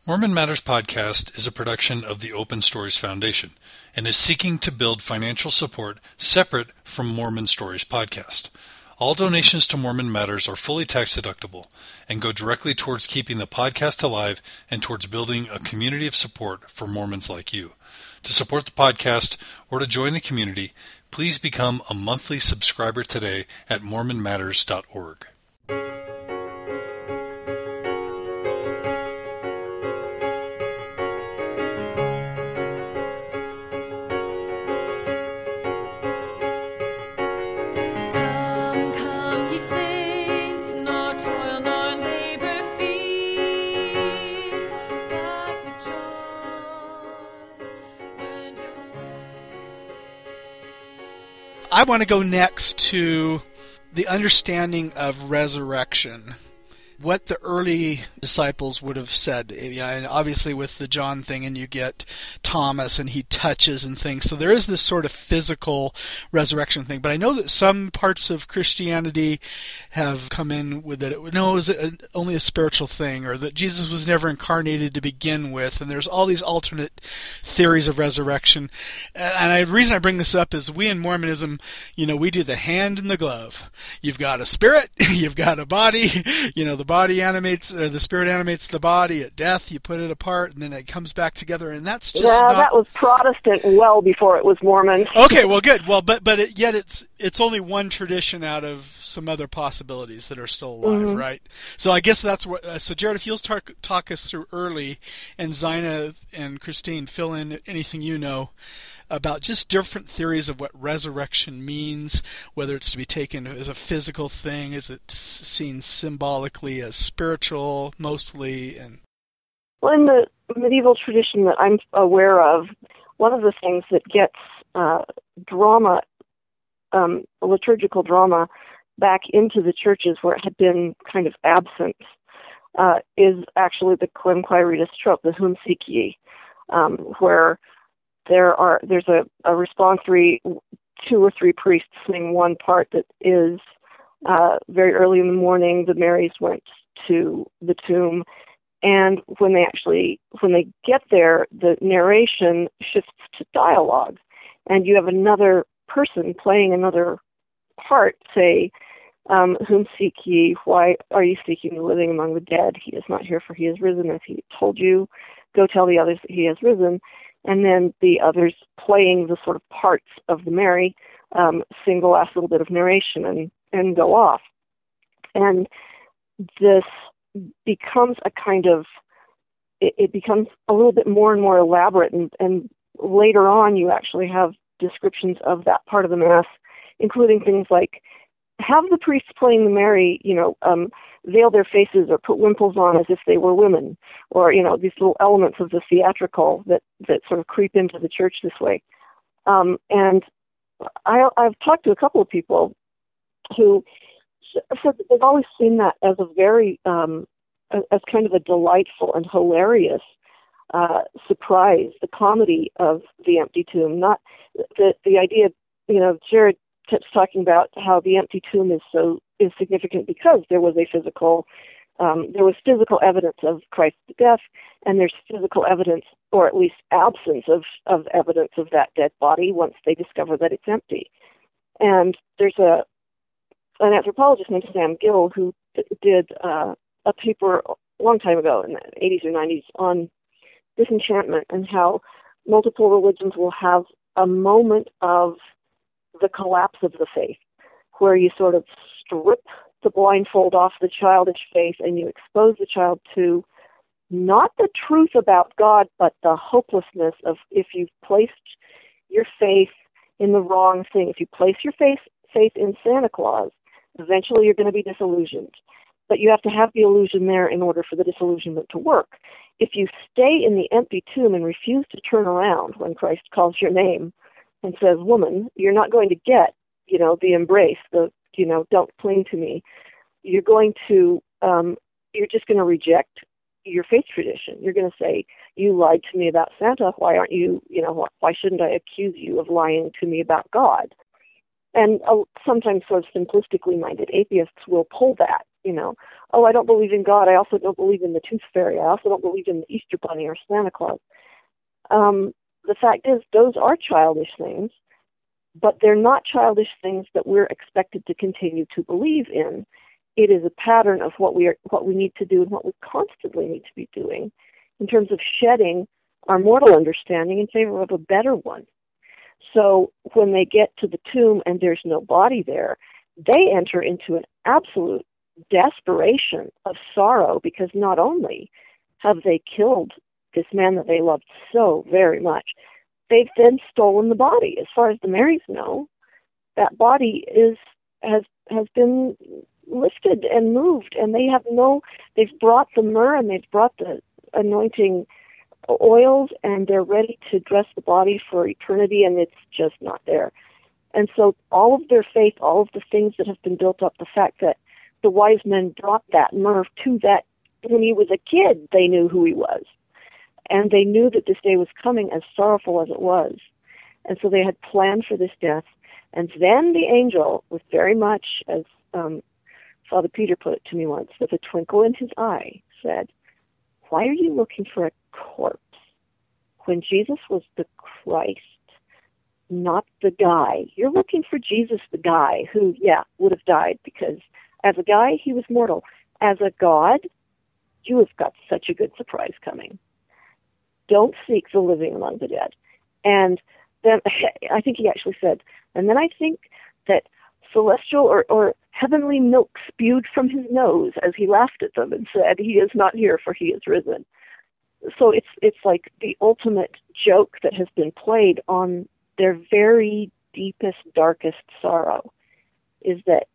Mormon Matters Podcast is a production of the Open Stories Foundation and is seeking to build financial support separate from Mormon Stories Podcast. All donations to Mormon Matters are fully tax deductible and go directly towards keeping the podcast alive and towards building a community of support for Mormons like you. To support the podcast or to join the community, please become a monthly subscriber today at mormonmatters.org. I want to go next to the understanding of resurrection. What the early disciples would have said. Yeah, and obviously with the John thing, and you get Thomas, and he touches and things. So there is this sort of physical resurrection thing. But I know that some parts of Christianity have come in with it. No, it was only a spiritual thing, or that Jesus was never incarnated to begin with. And there's all these alternate theories of resurrection. And the reason I bring this up is we in Mormonism, we do the hand and the glove. You've got a spirit, you've got a body, the body animates, or the spirit animates the body. At death, you put it apart, and then it comes back together, and that's just that was Protestant well before it was Mormon. Okay, well, good. Well, but yet it's only one tradition out of some other possibilities that are still alive, right? So I guess that's what. So Jared, if you'll talk us through early, and Zina and Christine, fill in anything you know about just different theories of what resurrection means, whether it's to be taken as a physical thing, is it seen symbolically as spiritual, mostly, and... Well, in the medieval tradition that I'm aware of, one of the things that gets drama, liturgical drama, back into the churches where it had been kind of absent, is actually the Quem Quaeritas trope, the Whom Seek Ye, where there's a responsory, 2 or 3 priests sing one part that is very early in the morning, the Marys went to the tomb, and when they get there, the narration shifts to dialogue, and you have another person playing another part, say, Whom seek ye? Why are you seeking the living among the dead? He is not here, for he is risen, as he told you. Go tell the others that he has risen. And then the others playing the sort of parts of the Mary sing the last little bit of narration and go off. And this becomes it becomes a little bit more and more elaborate, and later on you actually have descriptions of that part of the Mass, including things like have the priests playing the Mary, veil their faces or put wimples on as if they were women, or, these little elements of the theatrical that sort of creep into the church this way. And I've talked to a couple of people who said that they've always seen that as a very, as kind of a delightful and hilarious surprise, the comedy of the empty tomb, not the idea, Jared kept talking about how the empty tomb is significant because there was physical evidence of Christ's death, and there's physical evidence, or at least absence of evidence of that dead body once they discover that it's empty. And there's an anthropologist named Sam Gill who did a paper a long time ago in the 80s or 90s on disenchantment and how multiple religions will have a moment of the collapse of the faith, where you sort of strip the blindfold off the childish faith and you expose the child to not the truth about God, but the hopelessness of if you've placed your faith in the wrong thing. If you place your faith in Santa Claus, eventually you're going to be disillusioned. But you have to have the illusion there in order for the disillusionment to work. If you stay in the empty tomb and refuse to turn around when Christ calls your name and says, woman, you're not going to get, the embrace, don't cling to me. You're going to, you're just going to reject your faith tradition. You're going to say, you lied to me about Santa. Why aren't you, why shouldn't I accuse you of lying to me about God? And sometimes sort of simplistically minded atheists will pull that, oh, I don't believe in God. I also don't believe in the Tooth Fairy. I also don't believe in the Easter Bunny or Santa Claus. The fact is, those are childish things, but they're not childish things that we're expected to continue to believe in. It is a pattern of what we need to do and what we constantly need to be doing in terms of shedding our mortal understanding in favor of a better one. So when they get to the tomb and there's no body there, they enter into an absolute desperation of sorrow, because not only have they killed this man that they loved so very much, they've then stolen the body. As far as the Marys know, that body has been lifted and moved, and they've brought the myrrh and they've brought the anointing oils, and they're ready to dress the body for eternity, and it's just not there. And so all of their faith, all of the things that have been built up, the fact that the wise men brought that myrrh to that when he was a kid, they knew who he was. And they knew that this day was coming, as sorrowful as it was. And so they had planned for this death. And then the angel, with very much, as Father Peter put it to me once, with a twinkle in his eye, said, "Why are you looking for a corpse when Jesus was the Christ, not the guy? You're looking for Jesus, the guy, who, would have died, because as a guy, he was mortal. As a God, you have got such a good surprise coming. Don't seek the living among the dead." And then I think he actually said, and then I think that celestial or heavenly milk spewed from his nose as he laughed at them and said, "He is not here, for he is risen." So it's like the ultimate joke that has been played on their very deepest, darkest sorrow, is that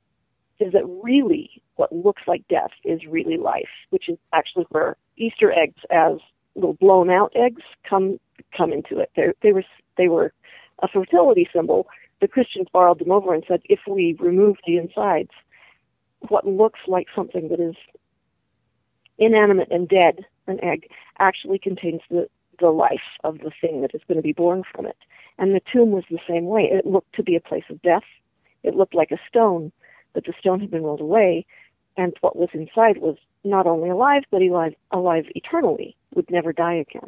really what looks like death is really life, which is actually where Easter eggs, as little blown out eggs, come into it. They were a fertility symbol. The Christians borrowed them over and said, if we remove the insides, what looks like something that is inanimate and dead, an egg, actually contains the life of the thing that is going to be born from it. And the tomb was the same way. It looked to be a place of death. It looked like a stone, but the stone had been rolled away, and what was inside was not only alive, but alive eternally, would never die again.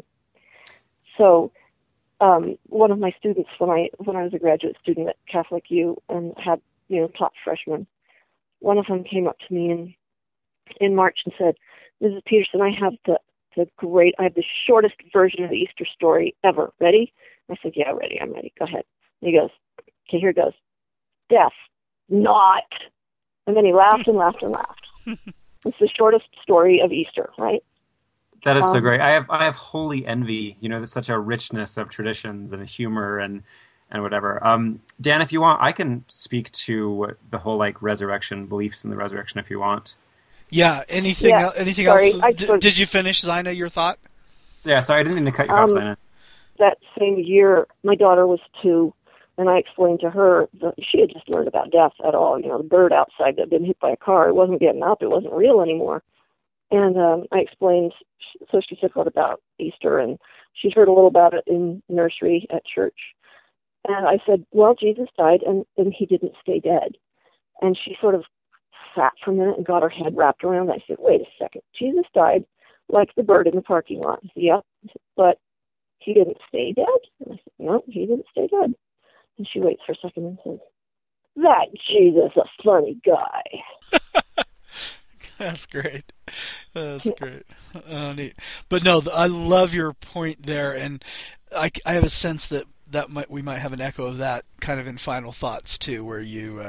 So one of my students, when I was a graduate student at Catholic U and had taught freshmen, one of them came up to me in March and said, "Mrs. Peterson, I have the shortest version of the Easter story ever. Ready?" I said, "Yeah, ready. I'm ready. Go ahead." And he goes, "Okay, here it goes. Death, not." And then he laughed and laughed and laughed. It's the shortest story of Easter, right? That is so great. I have holy envy. There's such a richness of traditions and humor and whatever. Dan, if you want, I can speak to the whole resurrection, beliefs in the resurrection, if you want. Yeah. Anything else? Did you finish, Zina, your thought? Yeah. Sorry, I didn't mean to cut you off, Zina. That same year, my daughter was 2. And I explained to her that she had just learned about death at all. The bird outside that had been hit by a car, it wasn't getting up. It wasn't real anymore. And I explained, so she said, "What about Easter?" And she's heard a little about it in nursery at church. And I said, "Well, Jesus died, and he didn't stay dead." And she sort of sat for a minute and got her head wrapped around it. I said, "Wait a second. Jesus died like the bird in the parking lot." I said, "Yep, but he didn't stay dead?" And I said, "No, he didn't stay dead." And she waits for a second and says, "That Jesus, a funny guy." That's great. That's great. Neat. But no, I love your point there, and I have a sense that we might have an echo of that kind of in Final Thoughts too, where you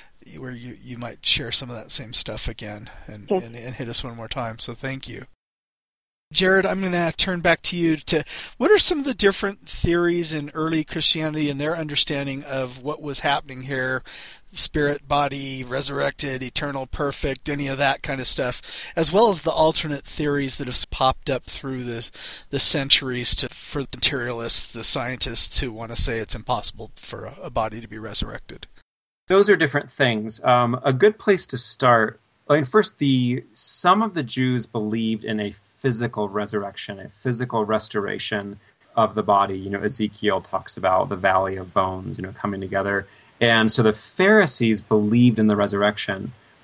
might share some of that same stuff again and hit us one more time. So thank you. Jared, I'm going to turn back to you to what are some of the different theories in early Christianity and their understanding of what was happening here, spirit, body, resurrected, eternal, perfect, any of that kind of stuff, as well as the alternate theories that have popped up through the centuries for the materialists, the scientists who want to say it's impossible for a body to be resurrected. Those are different things. A good place to start, first, some of the Jews believed in a physical resurrection, a physical restoration of the body. Ezekiel talks about the valley of bones, coming together. And so the Pharisees believed in the resurrection.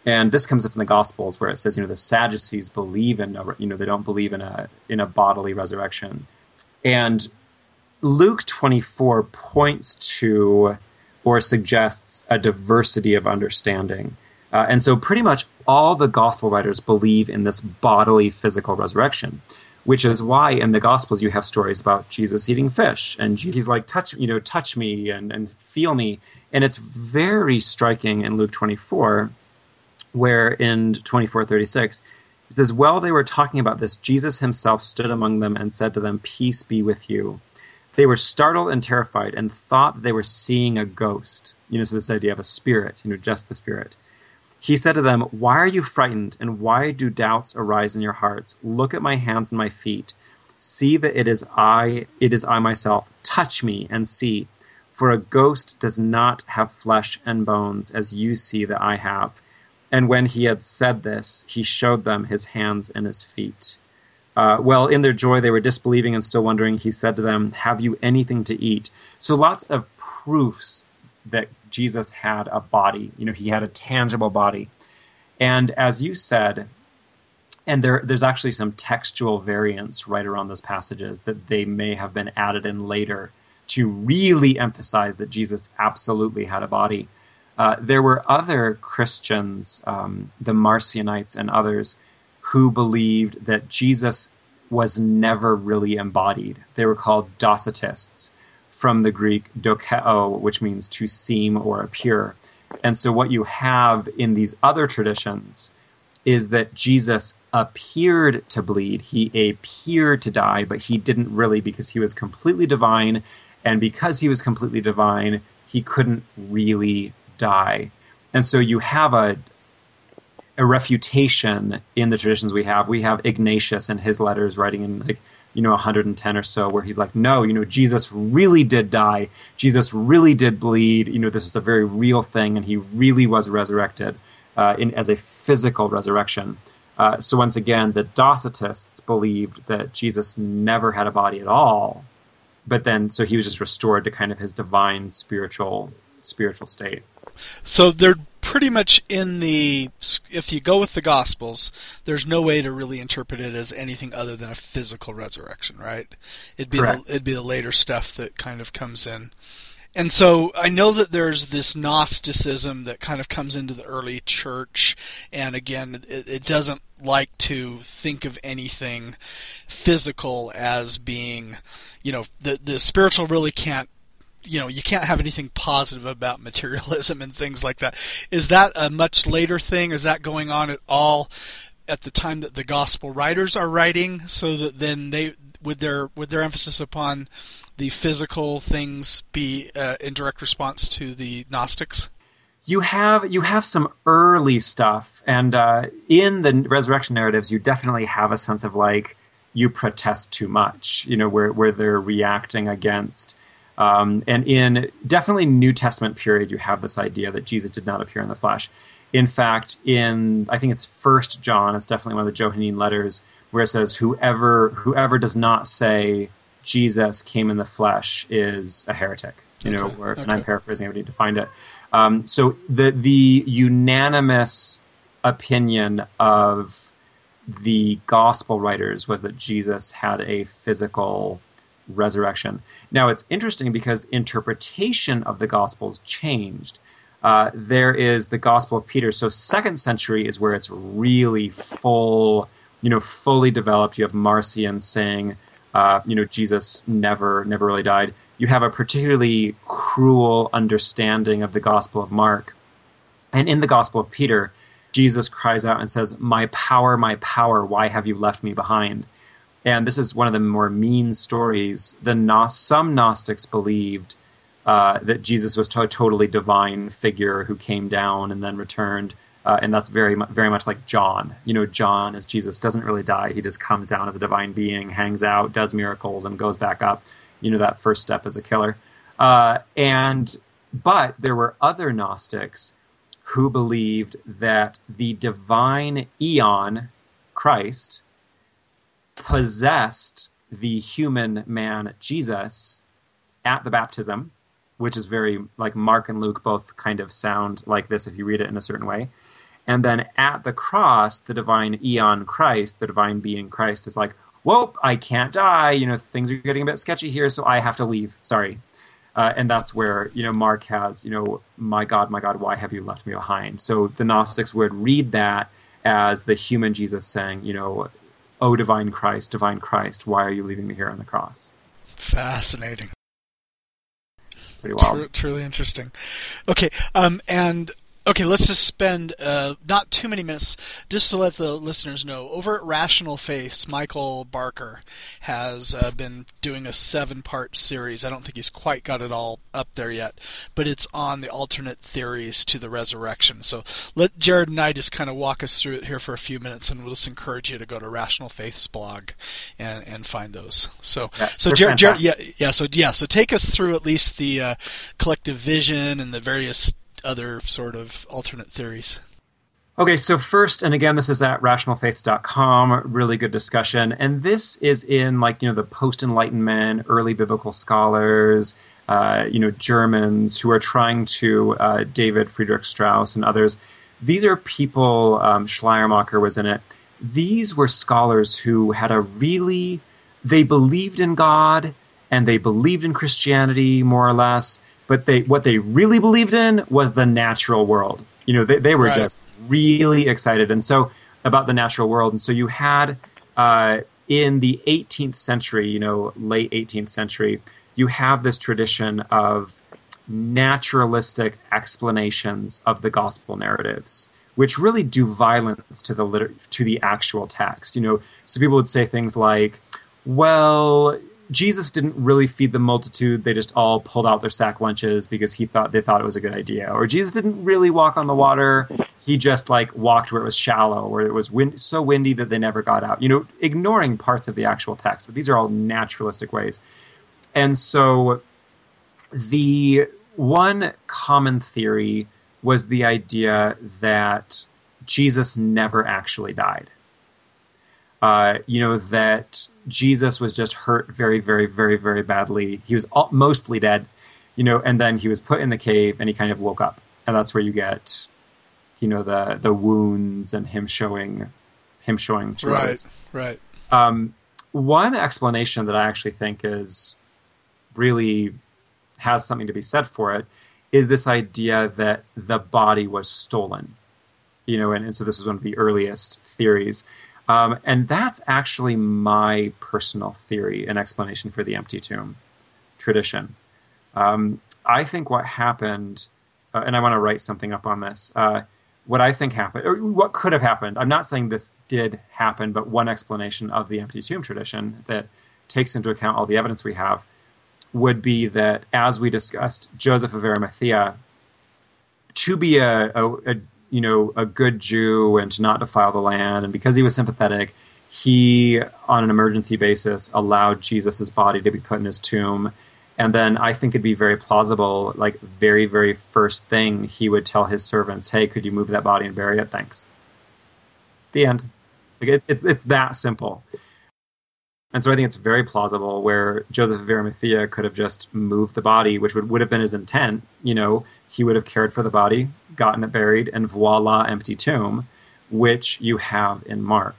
And this comes up in the Gospels where it says, the Sadducees believe in, they don't believe in a bodily resurrection. And Luke 24 points to or suggests a diversity of understanding. And so pretty much all the Gospel writers believe in this bodily physical resurrection, which is why in the Gospels you have stories about Jesus eating fish, and he's like, touch me and feel me. And it's very striking in Luke 24, where in 24:36, it says, while they were talking about this, Jesus himself stood among them and said to them, "Peace be with you." They were startled and terrified and thought that they were seeing a ghost. So this idea of a spirit, just the spirit. He said to them, "Why are you frightened, and why do doubts arise in your hearts? Look at my hands and my feet. See that it is I myself. Touch me and see. For a ghost does not have flesh and bones, as you see that I have." And when he had said this, he showed them his hands and his feet. Well, in their joy, they were disbelieving and still wondering. He said to them, "Have you anything to eat?" So lots of proofs that Jesus had a body. He had a tangible body. And as you said, and there's actually some textual variants right around those passages that they may have been added in later to really emphasize that Jesus absolutely had a body. There were other Christians, the Marcionites and others, who believed that Jesus was never really embodied. They were called Docetists, from the Greek dokeo, which means to seem or appear. And so what you have in these other traditions is that Jesus appeared to bleed, he appeared to die, but he didn't really, because he was completely divine, and because he was completely divine, he couldn't really die. And so you have a refutation in the traditions we have. We have Ignatius and his letters writing in 110 or so, where he's like, no, Jesus really did die. Jesus really did bleed. This was a very real thing, and he really was resurrected as a physical resurrection. So once again, the Docetists believed that Jesus never had a body at all, but then so he was just restored to kind of his divine spiritual state. So they're pretty much if you go with the Gospels, there's no way to really interpret it as anything other than a physical resurrection, right? It'd be the later stuff that kind of comes in. And so I know that there's this Gnosticism that kind of comes into the early church, and again, it doesn't like to think of anything physical as being, the spiritual really can't, you can't have anything positive about materialism and things like that. Is that a much later thing? Is that going on at all at the time that the gospel writers are writing, so that then they would their emphasis upon the physical things be in direct response to the Gnostics? You have some early stuff, and in the resurrection narratives, you definitely have a sense of like, you protest too much, where they're reacting against. And in definitely New Testament period, you have this idea that Jesus did not appear in the flesh. In fact, I think it's 1 John, it's definitely one of the Johannine letters, where it says, whoever does not say Jesus came in the flesh is a heretic. And I'm paraphrasing, I would need to find it. So the unanimous opinion of the gospel writers was that Jesus had a physical resurrection. Now, it's interesting because interpretation of the Gospels changed. There is the Gospel of Peter. So 2nd century is where it's really fully developed. You have Marcion saying, Jesus never really died. You have a particularly cruel understanding of the Gospel of Mark. And in the Gospel of Peter, Jesus cries out and says, my power, why have you left me behind?" And this is one of the more mean stories. Some Gnostics believed that Jesus was a totally divine figure who came down and then returned. And that's very much like John. John, as Jesus, doesn't really die. He just comes down as a divine being, hangs out, does miracles, and goes back up. That first step as a killer. But there were other Gnostics who believed that the divine eon, Christ, possessed the human man Jesus at the baptism, which is very, like Mark and Luke both kind of sound like this if you read it in a certain way. And then at the cross, the divine eon Christ, the divine being Christ, is like, whoa, I can't die. Things are getting a bit sketchy here, so I have to leave. Sorry. And that's where, Mark has, my God, why have you left me behind? So the Gnostics would read that as the human Jesus saying, oh, divine Christ, why are you leaving me here on the cross? Fascinating. Pretty wild. Truly interesting. Okay, let's just spend not too many minutes just to let the listeners know. Over at Rational Faiths, Michael Barker has been doing a 7-part series. I don't think he's quite got it all up there yet, but it's on the alternate theories to the resurrection. So let Jared and I just kind of walk us through it here for a few minutes, and we'll just encourage you to go to Rational Faiths blog and find those. So Jared, so take us through at least the collective vision and the various other sort of alternate theories. Okay, so first, and again, this is at rationalfaiths.com, really good discussion. And this is in the post-Enlightenment, early biblical scholars, Germans who are trying to, David Friedrich Strauss and others. These are people, Schleiermacher was in it. These were scholars who had they believed in God and they believed in Christianity more or less. But what they really believed in was the natural world. They were just really excited, and so about the natural world. And so you had in the 18th century, late 18th century, you have this tradition of naturalistic explanations of the gospel narratives, which really do violence to the actual text. So people would say things like, well, Jesus didn't really feed the multitude. They just all pulled out their sack lunches because they thought it was a good idea. Or Jesus didn't really walk on the water. He just walked where it was shallow, where it was so windy that they never got out. Ignoring parts of the actual text. But these are all naturalistic ways. And so the one common theory was the idea that Jesus never actually died. That Jesus was just hurt very, very, very, very badly. He was mostly dead, and then he was put in the cave and he kind of woke up. And that's where you get, the wounds and him showing to others. Right. One explanation that I actually think is really has something to be said for it is this idea that the body was stolen, and so this is one of the earliest theories. And that's actually my personal theory and explanation for the empty tomb tradition. I think what happened, and I want to write something up on this, what I think happened, or what could have happened, I'm not saying this did happen, but one explanation of the empty tomb tradition that takes into account all the evidence we have would be that, as we discussed, Joseph of Arimathea, to be a good Jew and to not defile the land. And because he was sympathetic, he, on an emergency basis, allowed Jesus' body to be put in his tomb. And then I think it'd be very plausible, very, very first thing, he would tell his servants, hey, could you move that body and bury it? Thanks. The end. It's that simple. And so I think it's very plausible where Joseph of Arimathea could have just moved the body, which would have been his intent. He would have cared for the body, gotten it buried, and voila, empty tomb, which you have in Mark.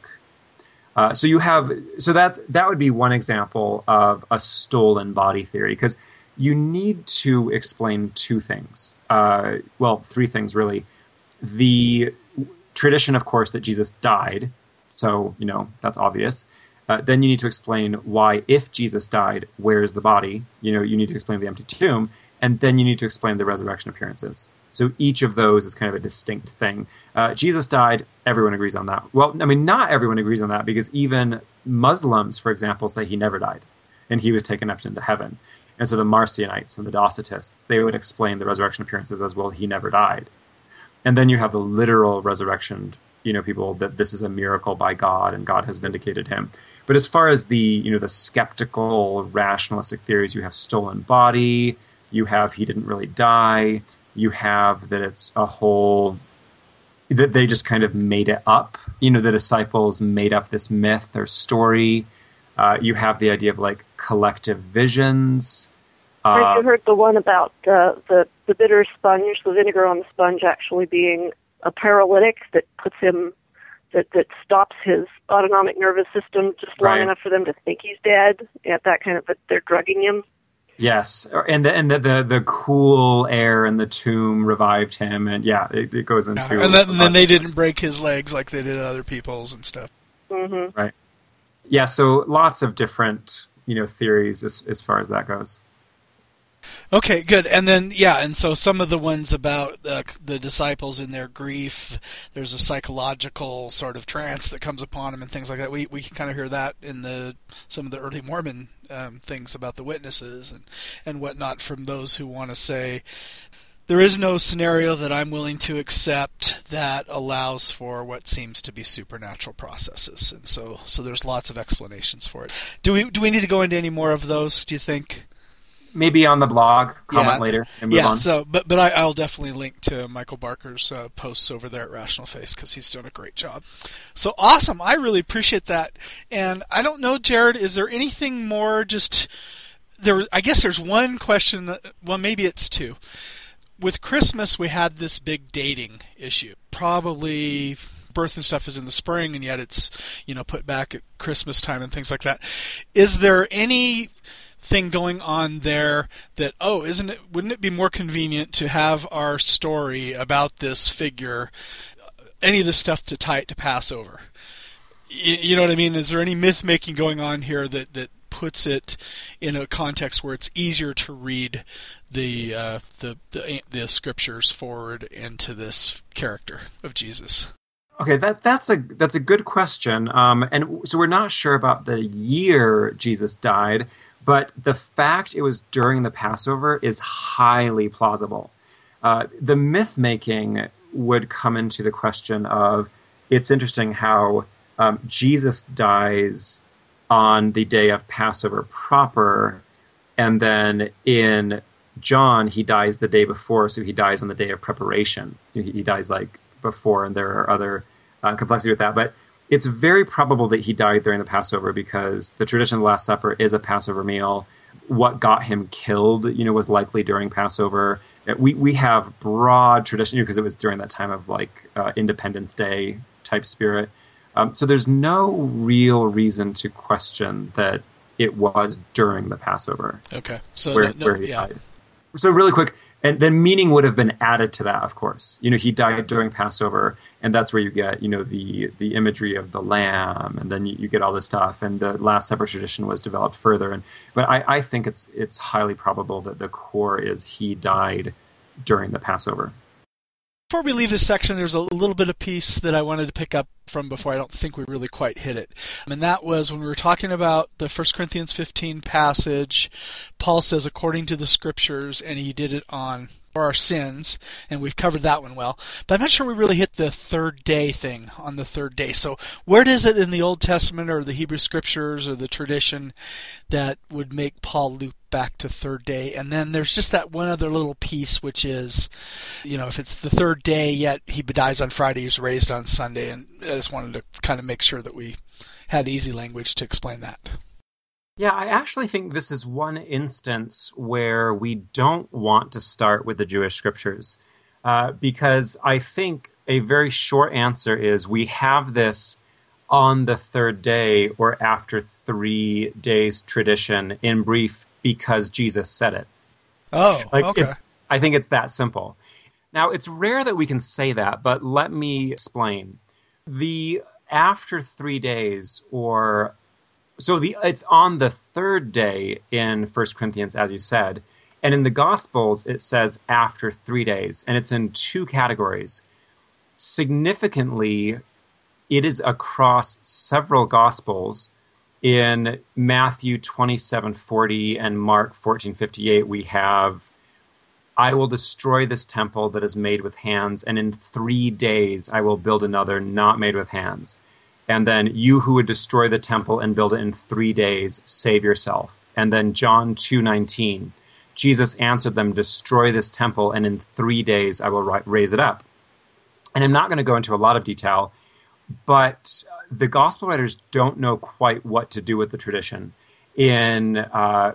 That would be one example of a stolen body theory, because you need to explain two things. Three things really. The tradition, of course, that Jesus died. So, that's obvious. Then you need to explain why, if Jesus died, where's the body? You need to explain the empty tomb, and then you need to explain the resurrection appearances. So each of those is kind of a distinct thing. Jesus died, everyone agrees on that. Well, not everyone agrees on that, because even Muslims, for example, say he never died, and he was taken up into heaven. And so the Marcionites and the Docetists, they would explain the resurrection appearances as, well, he never died. And then you have the literal resurrection, people, that this is a miracle by God and God has vindicated him. But as far as the skeptical, rationalistic theories, you have stolen body, you have he didn't really die, you have that it's a whole, that they just kind of made it up. The disciples made up this myth, their story. You have the idea of collective visions. Have you heard the one about the bitter sponge, the vinegar on the sponge actually being a paralytic that puts him, that stops his autonomic nervous system just long enough for them to think he's dead. At that kind of, but they're drugging him. Yes, and the cool air in the tomb revived him, and it goes into. And then they didn't break his legs like they did other people's and stuff. Mm-hmm. Right. Yeah. So lots of different theories as far as that goes. Okay, good. And then, and so some of the ones about the disciples in their grief, there's a psychological sort of trance that comes upon them and things like that. We can kind of hear that in some of the early Mormon things about the witnesses and whatnot from those who want to say, there is no scenario that I'm willing to accept that allows for what seems to be supernatural processes. And so there's lots of explanations for it. Do we need to go into any more of those, do you think? Maybe on the blog, comment later, and move on. So, but I'll definitely link to Michael Barker's posts over there at Rational Face because he's doing a great job. So awesome! I really appreciate that. And I don't know, Jared, is there anything more? Just there, I guess there's one question. Well, maybe it's two. With Christmas, we had this big dating issue. Probably birth and stuff is in the spring, and yet it's put back at Christmas time and things like that. Is there any thing going on there that wouldn't it be more convenient to have our story about this figure, any of this stuff, to tie it to Passover? You know what I mean? Is there any myth making going on here that puts it in a context where it's easier to read the scriptures forward into this character of Jesus? Okay, that's a good question, and so we're not sure about the year Jesus died. But the fact it was during the Passover is highly plausible. The myth-making would come into the question of, it's interesting how Jesus dies on the day of Passover proper, and then in John, he dies the day before, so he dies on the day of preparation. He dies before, and there are other complexity with that. But it's very probable that he died during the Passover because the tradition of the Last Supper is a Passover meal. What got him killed, was likely during Passover. We have broad tradition because it was during that time of Independence Day type spirit. So there's no real reason to question that it was during the Passover. Okay, so where he died. So really quick. And then meaning would have been added to that, of course. He died during Passover, and that's where you get, the imagery of the lamb, and then you get all this stuff. And the Last Supper tradition was developed further. But I think it's highly probable that the core is he died during the Passover. Before we leave this section, there's a little bit of piece that I wanted to pick up from before. I don't think we really quite hit it. And that was when we were talking about the 1 Corinthians 15 passage. Paul says, according to the scriptures, and he did it for our sins, and we've covered that one well. But I'm not sure we really hit the third day thing on the third day. So where does it in the Old Testament or the Hebrew scriptures or the tradition that would make Paul loop back to third day? And then there's just that one other little piece, which is, if it's the third day, yet he dies on Friday, he's raised on Sunday. And I just wanted to kind of make sure that we had easy language to explain that. Yeah, I actually think this is one instance where we don't want to start with the Jewish scriptures because I think a very short answer is we have this on the third day or after 3 days tradition in brief because Jesus said it. Oh, okay. I think it's that simple. Now, it's rare that we can say that, but let me explain. The after 3 days it's on the third day in 1 Corinthians, as you said. And in the Gospels, it says after 3 days. And it's in two categories. Significantly, it is across several Gospels. In Matthew 27:40 and Mark 14:58, we have, I will destroy this temple that is made with hands, and in 3 days I will build another not made with hands. And then you who would destroy the temple and build it in 3 days, save yourself. And then John 2:19, Jesus answered them, destroy this temple, and in 3 days I will raise it up. And I'm not going to go into a lot of detail, but the gospel writers don't know quite what to do with the tradition. In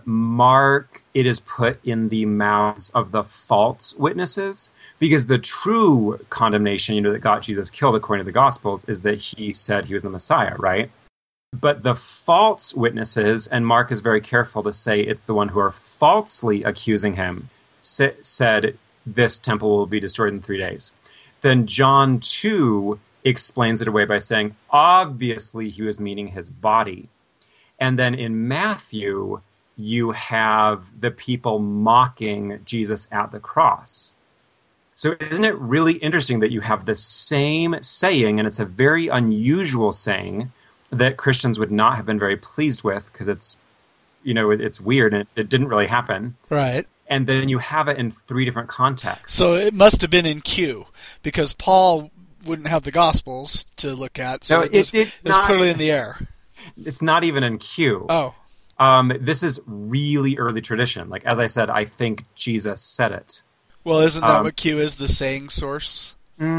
Mark, it is put in the mouths of the false witnesses, because the true condemnation, that got Jesus killed according to the Gospels is that he said he was the Messiah, right? But the false witnesses, and Mark is very careful to say it's the one who are falsely accusing him, said this temple will be destroyed in 3 days. Then John 2 explains it away by saying, obviously he was meaning his body. And then in Matthew, you have the people mocking Jesus at the cross. So isn't it really interesting that you have the same saying, and it's a very unusual saying that Christians would not have been very pleased with, because it's weird and it didn't really happen. Right. And then you have it in 3 different contexts. So it must have been in Q, because Paul wouldn't have the Gospels to look at, so no, it's clearly in the air. It's not even in Q. Oh. This is really early tradition. Like, as I said, I think Jesus said it. Well, isn't that what Q is, the saying source?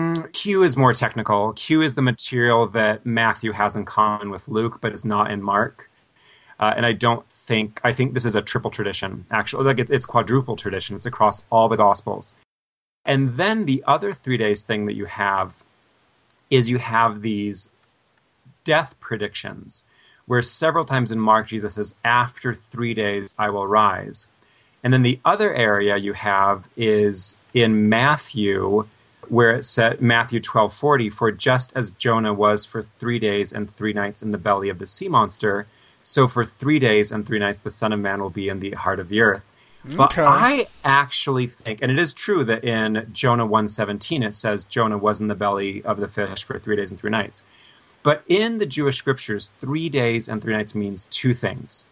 Q is more technical. Q is the material that Matthew has in common with Luke, but is not in Mark. And I think this is a triple tradition, actually. Like, it's quadruple tradition. It's across all the Gospels. And then the other 3 days thing that you have is you have these death predictions, where several times in Mark, Jesus says, after 3 days, I will rise. And then the other area you have is in Matthew, where it said, Matthew 12:40, for just as Jonah was for 3 days and 3 nights in the belly of the sea monster, so for 3 days and 3 nights the Son of Man will be in the heart of the earth. Okay. But I actually think, and it is true that in Jonah 1:17 it says Jonah was in the belly of the fish for 3 days and 3 nights. But in the Jewish scriptures, 3 days and 3 nights means 2 things.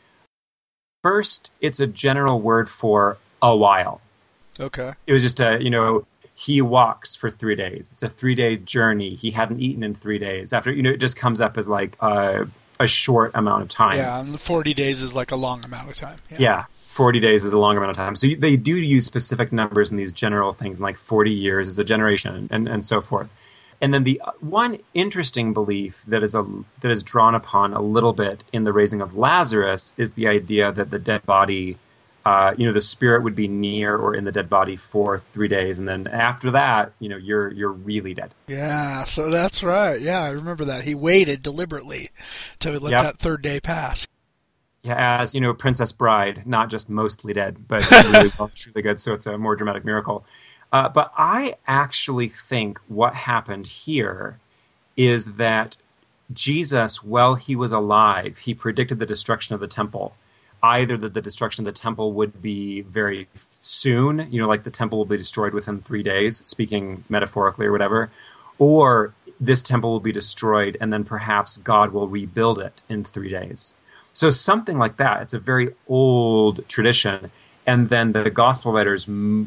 First, it's a general word for a while. Okay. It was just he walks for 3 days. It's a 3-day journey. He hadn't eaten in 3 days. After, it just comes up as like a short amount of time. Yeah, and 40 days is like a long amount of time. Yeah, 40 days is a long amount of time. So they do use specific numbers in these general things, like 40 years is a generation, and so forth. And then the one interesting belief that is drawn upon a little bit in the raising of Lazarus is the idea that the dead body, the spirit would be near or in the dead body for 3 days, and then after that, you're really dead. Yeah, so that's right. Yeah, I remember that. He waited deliberately to let that 3rd day pass. Yeah, as Princess Bride, not just mostly dead, but really well, truly good. So it's a more dramatic miracle. But I actually think what happened here is that Jesus, while he was alive, he predicted the destruction of the temple. Either that the destruction of the temple would be very soon, like the temple will be destroyed within 3 days, speaking metaphorically or whatever, or this temple will be destroyed and then perhaps God will rebuild it in 3 days. So something like that. It's a very old tradition. And then the gospel writers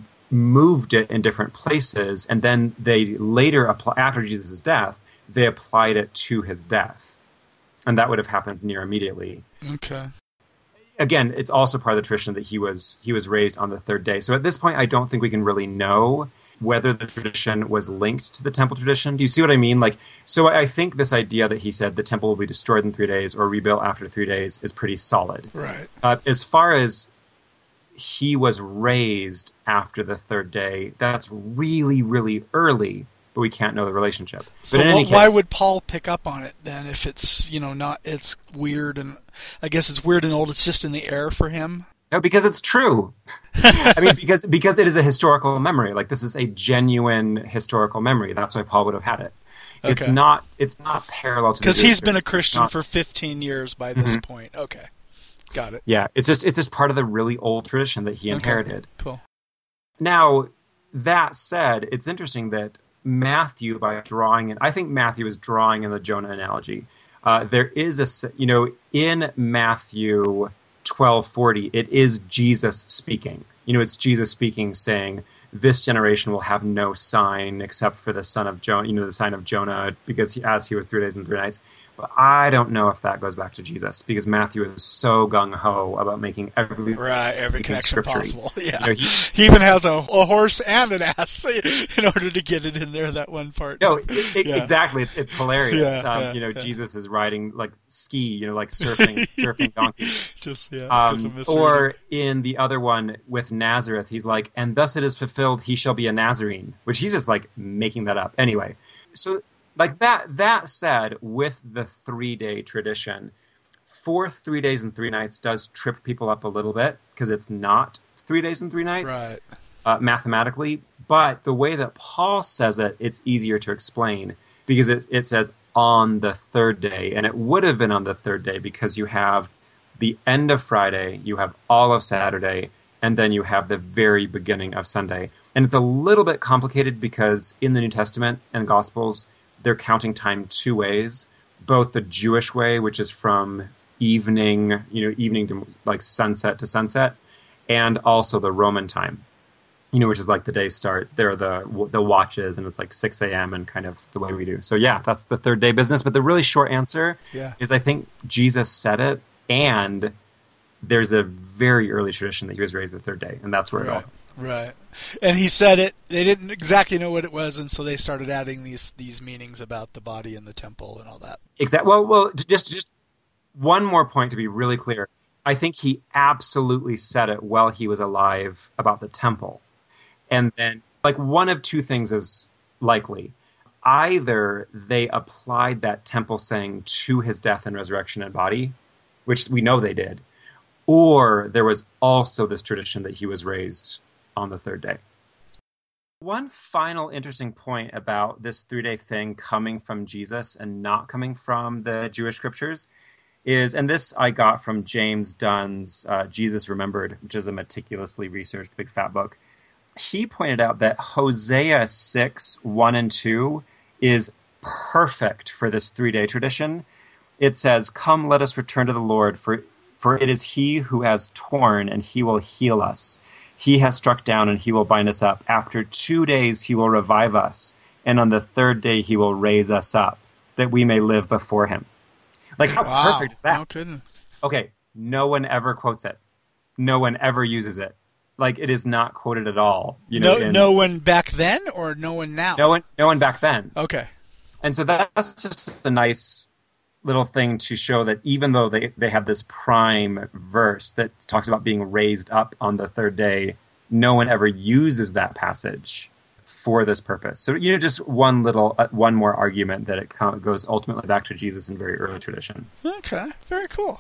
moved it in different places, and then they later, after Jesus' death, they applied it to his death. And that would have happened near immediately. Okay. Again, it's also part of the tradition that he was raised on the 3rd day. So at this point, I don't think we can really know whether the tradition was linked to the temple tradition. Do you see what I mean? So I think this idea that he said the temple will be destroyed in 3 days or rebuilt after 3 days is pretty solid. Right. As far as he was raised after the 3rd day, that's really, really early, but we can't know the relationship. So why would Paul pick up on it then if it's, it's weird, and I guess it's weird and old, it's just in the air for him? No, because it's true. I mean, because it is a historical memory. Like, this is a genuine historical memory. That's why Paul would have had it. Okay. It's not parallel to the because he's been a Christian for 15 years by this point. Okay. Got it. Yeah, it's just part of the really old tradition that he inherited. Cool. Now, that said, it's interesting that Matthew, by drawing in, I think Matthew is drawing in the Jonah analogy. There is in Matthew 12:40, it is Jesus speaking. It's Jesus speaking, saying, "This generation will have no sign except for the son of Jonah, the sign of Jonah, because as he was 3 days and 3 nights." But I don't know if that goes back to Jesus, because Matthew is so gung-ho about making every connection possible. Yeah, You know, he even has a horse and an ass in order to get it in there, that one part. No, exactly. It's hilarious. Jesus is riding like ski, like surfing donkeys. Just or in the other one with Nazareth, he's like, and thus it is fulfilled, he shall be a Nazarene, which he's just like making that up. Anyway, so like that said, with the 3-day tradition, 3 days and 3 nights does trip people up a little bit, because it's not 3 days and 3 nights mathematically. But the way that Paul says it, it's easier to explain, because it says on the 3rd day, and it would have been on the 3rd day because you have the end of Friday, you have all of Saturday, and then you have the very beginning of Sunday. And it's a little bit complicated because in the New Testament and Gospels, they're counting time 2 ways, both the Jewish way, which is from evening to like sunset to sunset, and also the Roman time, which is like the day start. There are the watches, and it's like 6 a.m. and kind of the way we do. So yeah, that's the 3rd day business. But the really short answer is I think Jesus said it, and there's a very early tradition that he was raised the 3rd day, and that's where it all. Right. And he said it, they didn't exactly know what it was, and so they started adding these meanings about the body and the temple and all that. Exactly. Well, just one more point to be really clear. I think he absolutely said it while he was alive about the temple. And then, like, one of two things is likely. Either they applied that temple saying to his death and resurrection and body, which we know they did, or there was also this tradition that he was raised on the 3rd day. One final interesting point about this 3-day thing coming from Jesus and not coming from the Jewish scriptures is, and this I got from James Dunn's Jesus Remembered, which is a meticulously researched big fat book. He pointed out that Hosea 6:1-2 is perfect for this 3-day tradition. It says, "Come, let us return to the Lord, for it is he who has torn, and he will heal us. He has struck down, and he will bind us up. After 2 days he will revive us, and on the 3rd day he will raise us up, that we may live before him." Like, how perfect is that? No kidding. Okay, no one ever quotes it. No one ever uses it. Like, it is not quoted at all. No one back then, or no one now? No one back then. Okay. And so that's just a nice little thing to show that even though they have this prime verse that talks about being raised up on the 3rd day, no one ever uses that passage for this purpose. So, just one more argument that it goes ultimately back to Jesus in very early tradition. Okay, very cool.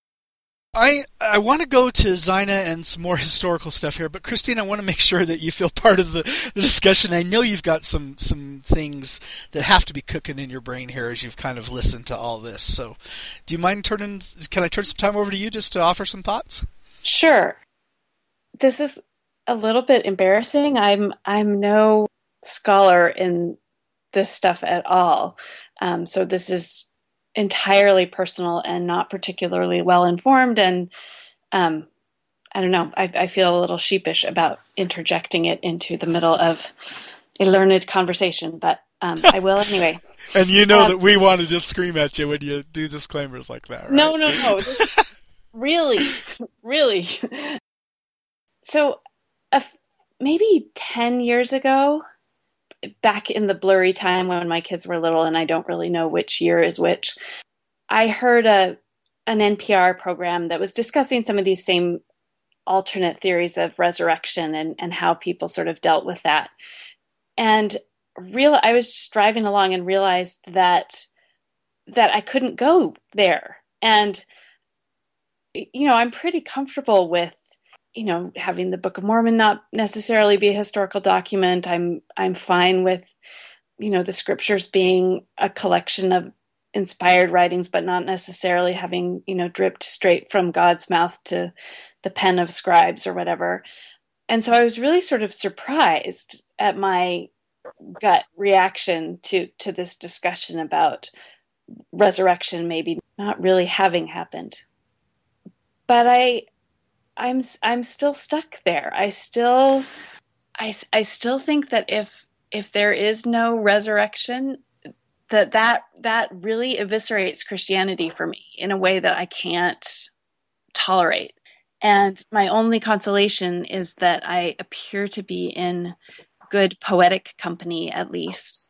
I want to go to Zina and some more historical stuff here, but Christine, I want to make sure that you feel part of the discussion. I know you've got some things that have to be cooking in your brain here as you've kind of listened to all this. So do you mind can I turn some time over to you just to offer some thoughts? Sure. This is a little bit embarrassing. I'm no scholar in this stuff at all. So this is entirely personal and not particularly well informed, and I don't know, I feel a little sheepish about interjecting it into the middle of a learned conversation, but I will anyway. And that we want to just scream at you when you do disclaimers like that, right? No. Really. So maybe 10 years ago, back in the blurry time when my kids were little, and I don't really know which year is which, I heard an NPR program that was discussing some of these same alternate theories of resurrection and how people sort of dealt with that. And I was just driving along and realized that I couldn't go there. And, I'm pretty comfortable with having the Book of Mormon not necessarily be a historical document. I'm fine with, the scriptures being a collection of inspired writings, but not necessarily having, dripped straight from God's mouth to the pen of scribes or whatever. And so I was really sort of surprised at my gut reaction to this discussion about resurrection maybe not really having happened. But I'm still stuck there. I still think that if there is no resurrection, that really eviscerates Christianity for me in a way that I can't tolerate. And my only consolation is that I appear to be in good poetic company, at least.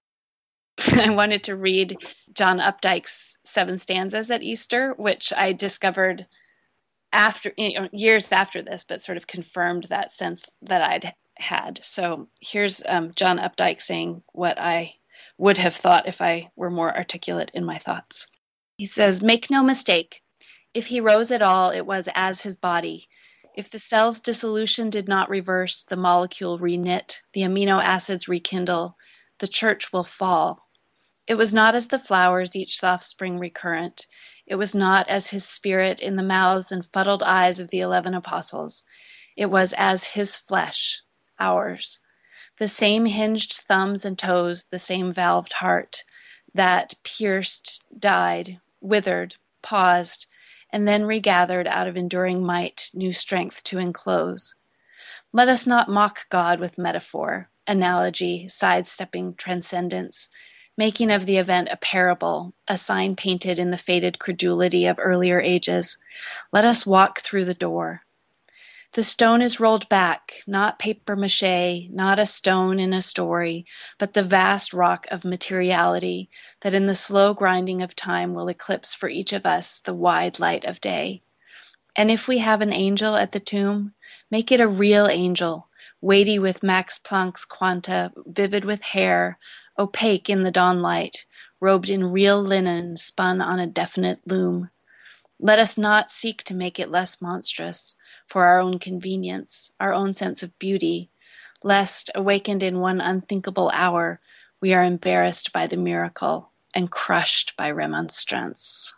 I wanted to read John Updike's 7 stanzas at Easter, which I discovered after, years after this, but sort of confirmed that sense that I'd had. So here's John Updike saying what I would have thought if I were more articulate in my thoughts. He says, "Make no mistake. If he rose at all, it was as his body. If the cell's dissolution did not reverse, the molecule reknit, the amino acids rekindle, the church will fall. It was not as the flowers each soft spring recurrent. It was not as his spirit in the mouths and fuddled eyes of the 11 apostles. It was as his flesh, ours. The same hinged thumbs and toes, the same valved heart, that pierced, died, withered, paused, and then regathered out of enduring might, new strength to enclose. Let us not mock God with metaphor, analogy, sidestepping transcendence, making of the event a parable, a sign painted in the faded credulity of earlier ages. Let us walk through the door. The stone is rolled back, not papier-mâché, not a stone in a story, but the vast rock of materiality that in the slow grinding of time will eclipse for each of us the wide light of day. And if we have an angel at the tomb, make it a real angel, weighty with Max Planck's quanta, vivid with hair, opaque in the dawnlight, robed in real linen spun on a definite loom. Let us not seek to make it less monstrous, for our own convenience, our own sense of beauty, lest, awakened in one unthinkable hour, we are embarrassed by the miracle and crushed by remonstrance."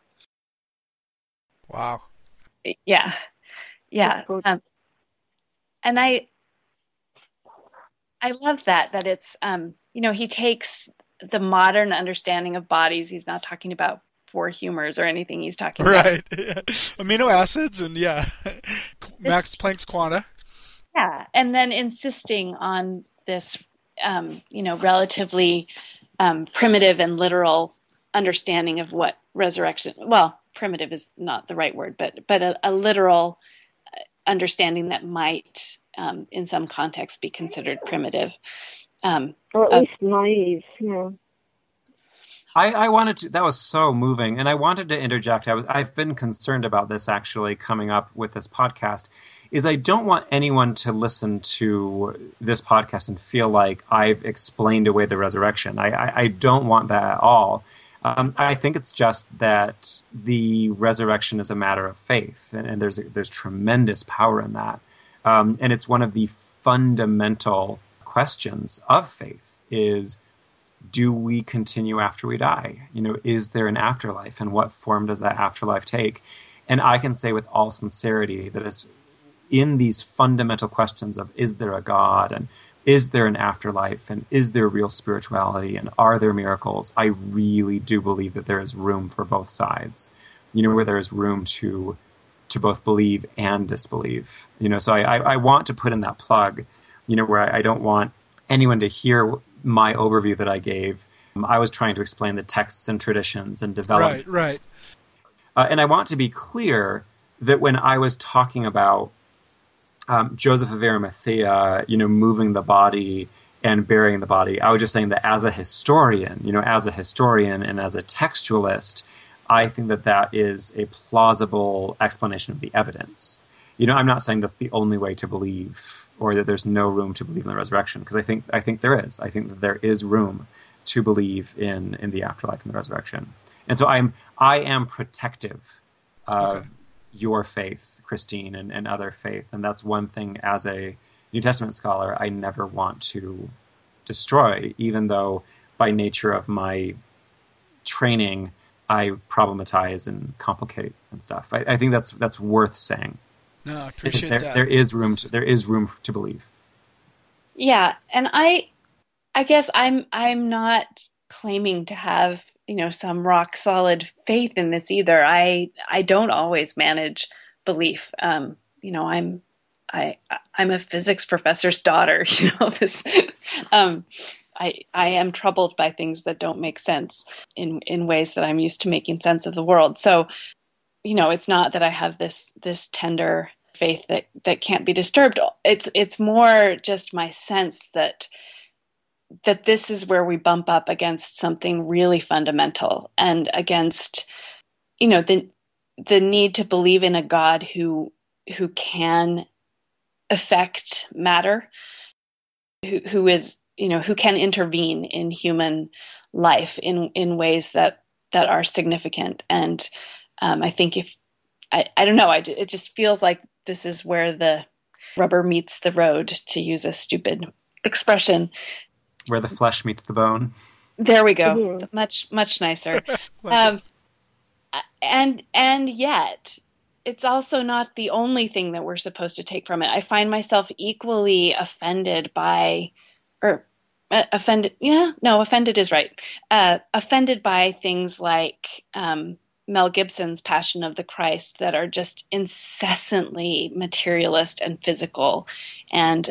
Wow. Yeah. And I love that it's, he takes the modern understanding of bodies. He's not talking about 4 humors or anything. He's talking about amino acids and Max Planck's quanta. Yeah, and then insisting on this, relatively primitive and literal understanding of what resurrection. Well, primitive is not the right word, but a literal understanding that might, in some context, be considered primitive, or at least naive. Yeah. I wanted to, that was so moving, and I wanted to interject. I've been concerned about this actually coming up with this podcast, is I don't want anyone to listen to this podcast and feel like I've explained away the resurrection. I don't want that at all. I think it's just that the resurrection is a matter of faith, and there's tremendous power in that. And it's one of the fundamental questions of faith is, do we continue after we die? Is there an afterlife, and what form does that afterlife take? And I can say with all sincerity that it's in these fundamental questions of, is there a God, and is there an afterlife, and is there real spirituality, and are there miracles? I really do believe that there is room for both sides, where there is room to both believe and disbelieve. So I want to put in that plug, where I don't want anyone to hear my overview that I gave. I was trying to explain the texts and traditions and developments. Right. And I want to be clear that when I was talking about Joseph of Arimathea, moving the body and burying the body, I was just saying that as a historian and as a textualist, I think that is a plausible explanation of the evidence. I'm not saying that's the only way to believe, or that there's no room to believe in the resurrection, because I think there is. I think that there is room to believe in the afterlife and the resurrection. And so I am protective of your faith, Christine, and other faith. And that's one thing as a New Testament scholar I never want to destroy, even though by nature of my training I problematize and complicate and stuff. I think that's worth saying. No, I appreciate that. There is room to believe. Yeah, and I guess I'm not claiming to have some rock solid faith in this either. I don't always manage belief. I I'm a physics professor's daughter. This. I am troubled by things that don't make sense in ways that I'm used to making sense of the world. So, it's not that I have this tender faith that can't be disturbed. It's more just my sense that this is where we bump up against something really fundamental, and against, the need to believe in a God who can affect matter, who is, who can intervene in human life in ways that are significant. And I think I don't know, it just feels like this is where the rubber meets the road, to use a stupid expression. Where the flesh meets the bone. There we go. Mm-hmm. Much, much nicer. And yet, it's also not the only thing that we're supposed to take from it. I find myself equally offended by, offended is right. Offended by things like Mel Gibson's Passion of the Christ, that are just incessantly materialist and physical. And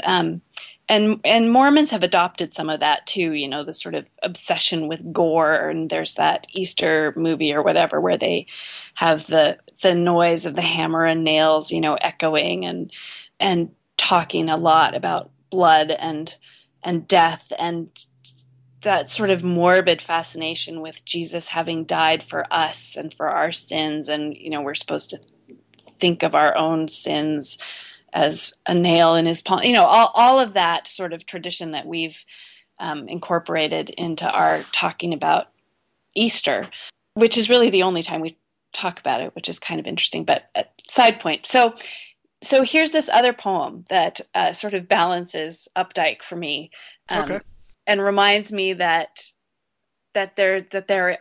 Mormons have adopted some of that too, the sort of obsession with gore. And there's that Easter movie or whatever where they have the noise of the hammer and nails, echoing and talking a lot about blood and death, and that sort of morbid fascination with Jesus having died for us and for our sins. And, we're supposed to think of our own sins as a nail in his palm, all of that sort of tradition that we've incorporated into our talking about Easter, which is really the only time we talk about it, which is kind of interesting, but side point. So here's this other poem that sort of balances Updike for me, and reminds me that there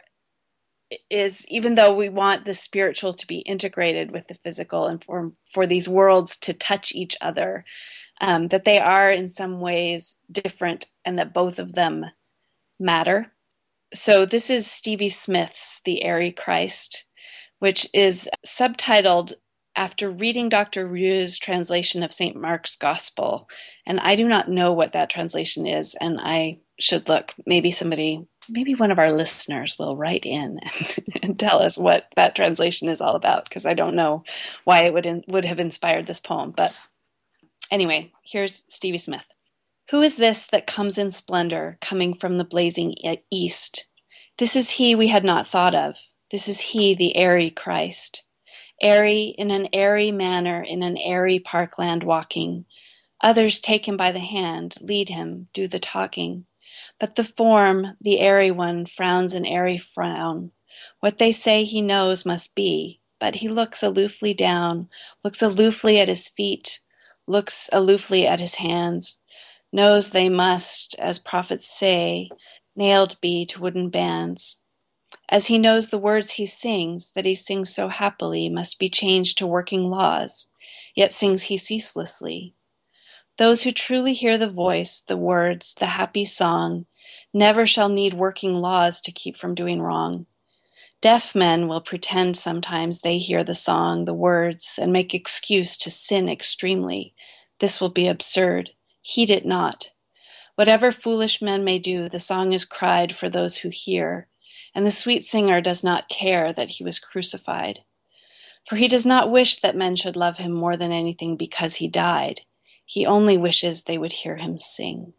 is, even though we want the spiritual to be integrated with the physical, and for these worlds to touch each other, that they are in some ways different, and that both of them matter. So this is Stevie Smith's The Airy Christ, which is subtitled after reading Dr. Rieu's translation of St. Mark's Gospel. And I do not know what that translation is, and I should look. Maybe one of our listeners will write in and tell us what that translation is all about, because I don't know why it would have inspired this poem. But anyway, here's Stevie Smith. Who is this that comes in splendor, coming from the blazing east? This is he we had not thought of. This is he, the airy Christ. Airy, in an airy manner, in an airy parkland walking. Others take him by the hand, lead him, do the talking. But the form, the airy one, frowns an airy frown. What they say he knows must be, but he looks aloofly down, looks aloofly at his feet, looks aloofly at his hands, knows they must, as prophets say, nailed be to wooden bands. As he knows the words he sings, that he sings so happily, must be changed to working laws, yet sings he ceaselessly. Those who truly hear the voice, the words, the happy song, never shall need working laws to keep from doing wrong. Deaf men will pretend sometimes they hear the song, the words, and make excuse to sin extremely. This will be absurd. Heed it not. Whatever foolish men may do, the song is cried for those who hear, and the sweet singer does not care that he was crucified. For he does not wish that men should love him more than anything because he died. He only wishes they would hear him sing.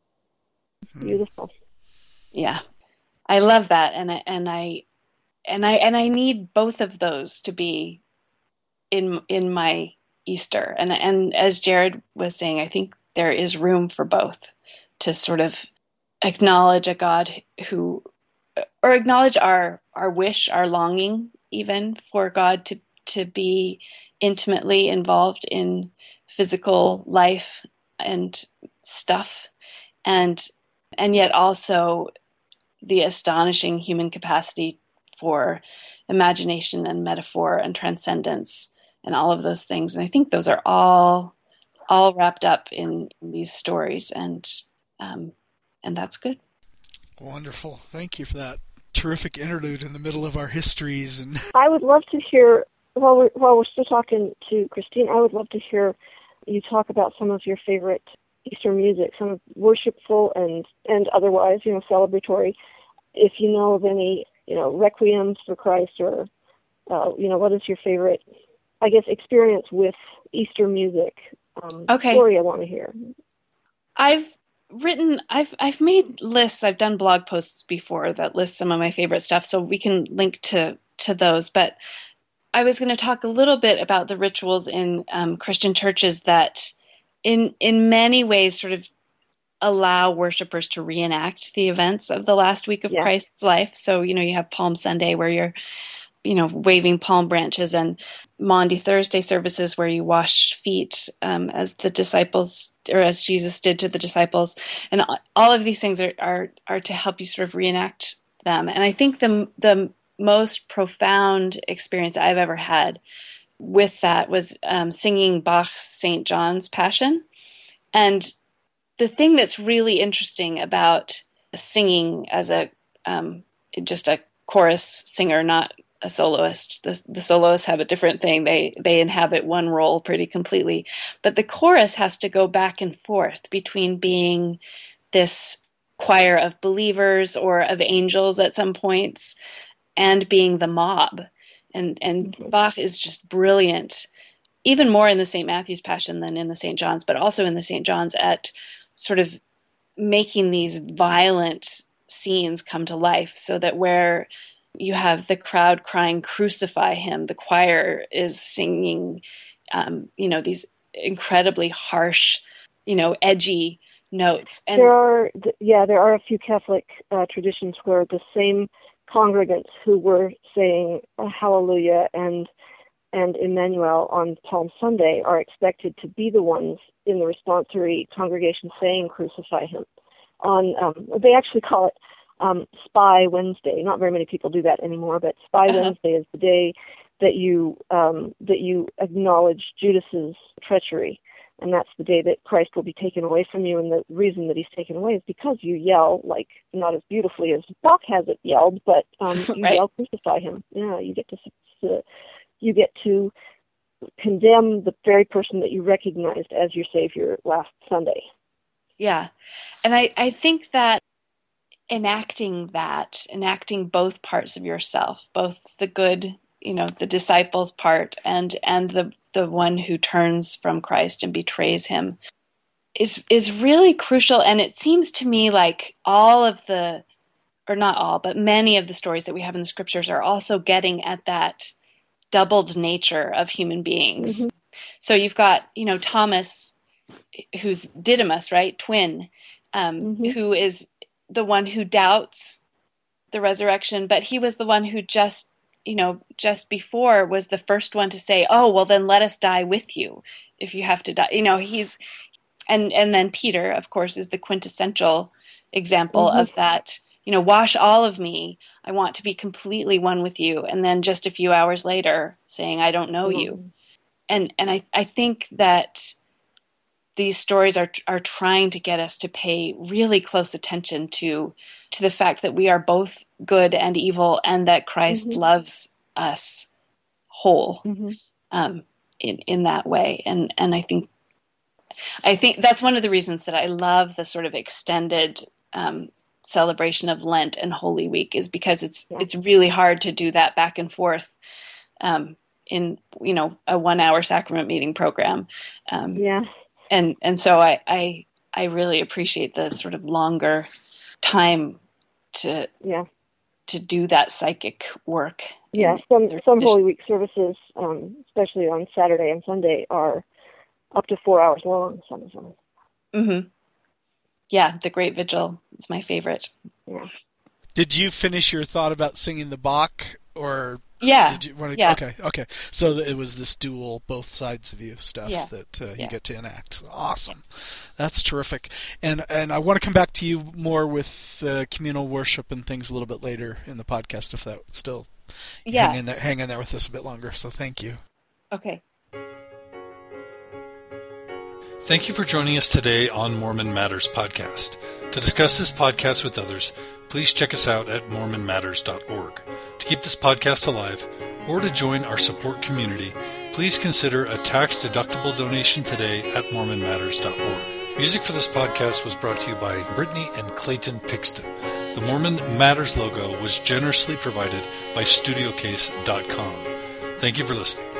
Beautiful. Yeah, I love that, and I need both of those to be in my Easter. And as Jared was saying, I think there is room for both, to sort of acknowledge a God who, or acknowledge our wish, our longing, even for God to be intimately involved in physical life and stuff, and yet also the astonishing human capacity for imagination and metaphor and transcendence and all of those things. And I think those are all wrapped up in these stories, and that's good. Wonderful. Thank you for that terrific interlude in the middle of our histories. And I would love to hear, while we're still talking to Christine, I would love to hear you talk about some of your favorite Easter music, some worshipful and otherwise, celebratory. If you know of any, requiems for Christ or, what is your favorite, I guess, experience with Easter music? Story I want to hear. I've made lists. I've done blog posts before that list some of my favorite stuff, so we can link to those. But I was going to talk a little bit about the rituals in Christian churches that in many ways sort of allow worshipers to reenact the events of the last week of Christ's life. So, you have Palm Sunday where you're, waving palm branches, and Maundy Thursday services where you wash feet as the disciples, or as Jesus did to the disciples. And all of these things are to help you sort of reenact them. And I think the most profound experience I've ever had with that was singing Bach's St. John's Passion. And the thing that's really interesting about singing as just a chorus singer, not a soloist. The soloists have a different thing. They inhabit one role pretty completely. But the chorus has to go back and forth between being this choir of believers or of angels at some points and being the mob. And Bach is just brilliant, even more in the St. Matthew's Passion than in the St. John's, but also in the St. John's at sort of making these violent scenes come to life, so that where you have the crowd crying, "Crucify him," the choir is singing, these incredibly harsh, edgy notes. And there are a few Catholic traditions where the same congregants who were saying Hallelujah and Emmanuel on Palm Sunday are expected to be the ones in the responsory congregation saying "Crucify him." They actually call it Spy Wednesday. Not very many people do that anymore, but Spy Wednesday is the day that you acknowledge Judas's treachery, and that's the day that Christ will be taken away from you. And the reason that he's taken away is because you yell, like, not as beautifully as Bach has it yelled, but you yell "Crucify him." Yeah, you get to condemn the very person that you recognized as your Savior last Sunday. Yeah, and I think that enacting both parts of yourself, both the good, the disciples part and the one who turns from Christ and betrays him is really crucial. And it seems to me like many of the stories that we have in the scriptures are also getting at that doubled nature of human beings. Mm-hmm. So you've got, Thomas, who's Didymus, right? Twin, who is the one who doubts the resurrection, but he was the one who just before was the first one to say, "Oh, well, then let us die with you if you have to die." And then Peter, of course, is the quintessential example of that. Wash all of me. I want to be completely one with you. And then just a few hours later saying, "I don't know you." And I think that these stories are trying to get us to pay really close attention to the fact that we are both good and evil, and that Christ loves us whole in that way. And I think that's one of the reasons that I love the sort of extended celebration of Lent and Holy Week, is because it's really hard to do that back and forth in a 1 hour sacrament meeting program. And so I really appreciate the sort of longer time to do that psychic work. Yeah, some Holy Week services, especially on Saturday and Sunday, are up to 4 hours long. Some of them. Mm-hmm. Yeah, the Great Vigil is my favorite. Yeah. Did you finish your thought about singing the Bach, or? Yeah. Did you want to? Yeah. Okay. So it was this dual, both sides of you stuff that you get to enact. Awesome. That's terrific. And I want to come back to you more with communal worship and things a little bit later in the podcast, if that still hang in there with us a bit longer. So thank you. Okay. Thank you for joining us today on Mormon Matters podcast. To discuss this podcast with others, please check us out at mormonmatters.org. To keep this podcast alive, or to join our support community, please consider a tax-deductible donation today at MormonMatters.org. Music for this podcast was brought to you by Brittany and Clayton Pixton. The Mormon Matters logo was generously provided by StudioCase.com. Thank you for listening.